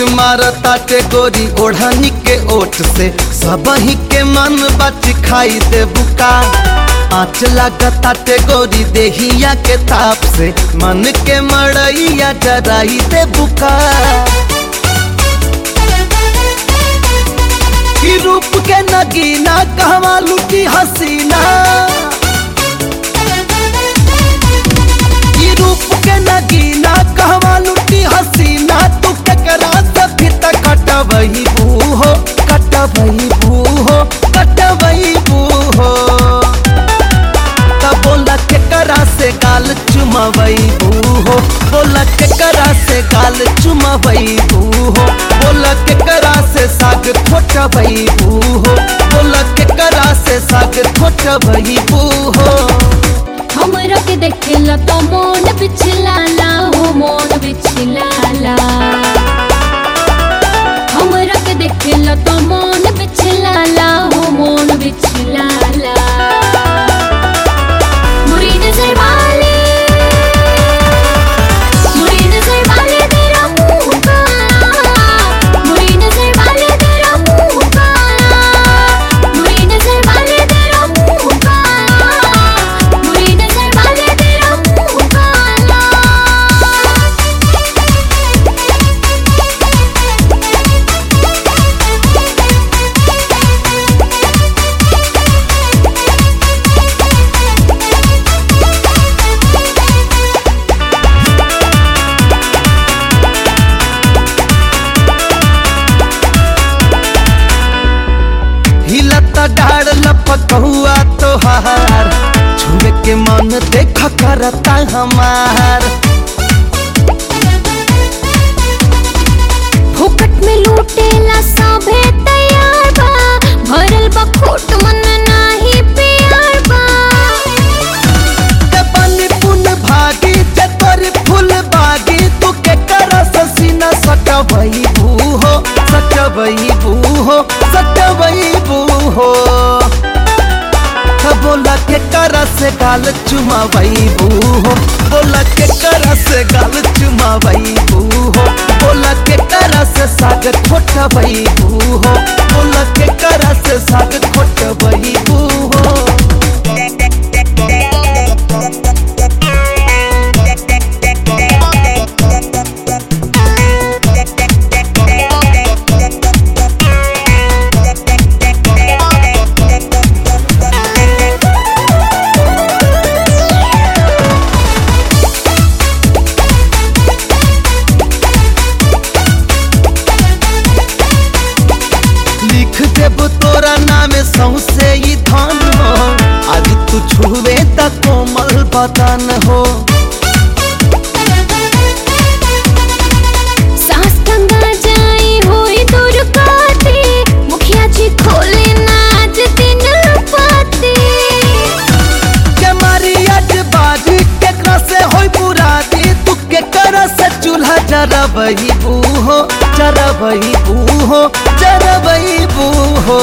मारताटे गोरी ओढ़नी के ओठ से सबही के मन बच खाई दे बुका। आँच लागताटे गोरी देहिया के ताप से मन के मड़ैया जराई दे बुका। की रूप के नगीना कहवा लुटी हसीना, की रूप के नगीना कहवा लुटी हसीना। तू केकरा से फित कटवही बूहो, कटवही बूहो, कटवही बूहो। तब बोला केकरा से गाल चुमवई बूहो, बोला केकरा से गाल चुमवई बूहो। बोला केकरा से साग ठोटवई बूहो, बोला केकरा से साग ठोटवई बूहो। हमरा के देखेला तो मोन बिछलाला हो, मोन बिछलाला। हमरा के देखेला तो मोन बिछलाला हो, मोन बिछलाला। मुरी नजर वाले, मुरी नजर वाले तेरा मुंह काला, मुरी नजर वाले तेरा मुंह काला, मुरी नजर वाले तेरा मुंह काला, मुरी नजर वाले तेरा मुंह काला। हिलता डाड़ लपकहुआ तोहार, छुए के मन देख करता हमार। फुकट में लूटेला सभे तैयार बा, भरल बा खोट मन नाही प्यार बा। ते बनी पुन भागी ते तोरी फूल बागी, तू के कर ससीना सटवई बूहो, सटवई बूहो, सटवई बूहो। बोला के कर से गाल चुमावई बूहो, बोला के कर से गाल चुमावई बूहो। बोला के कर से साग ठोटवई बूहो, बोला के कर से साग ठोटवई बूहो। लिख देब तोरा नामे सौसे ई धन हो, आज तू छुवे त कोमल बदन हो। सांस गंगा जाई होई दूर काटे, मुखिया जी खोले नाज दिन पाते। के मारी आज बाजी केकरा से होई बुरादी, तू के कर से चूल्हा जरबई बूहो, जरबई बूहो, जरबई बूहो।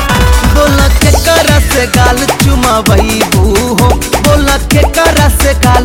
बोला के कर से गाल चुमावई बूहो, बोला के कर से गाल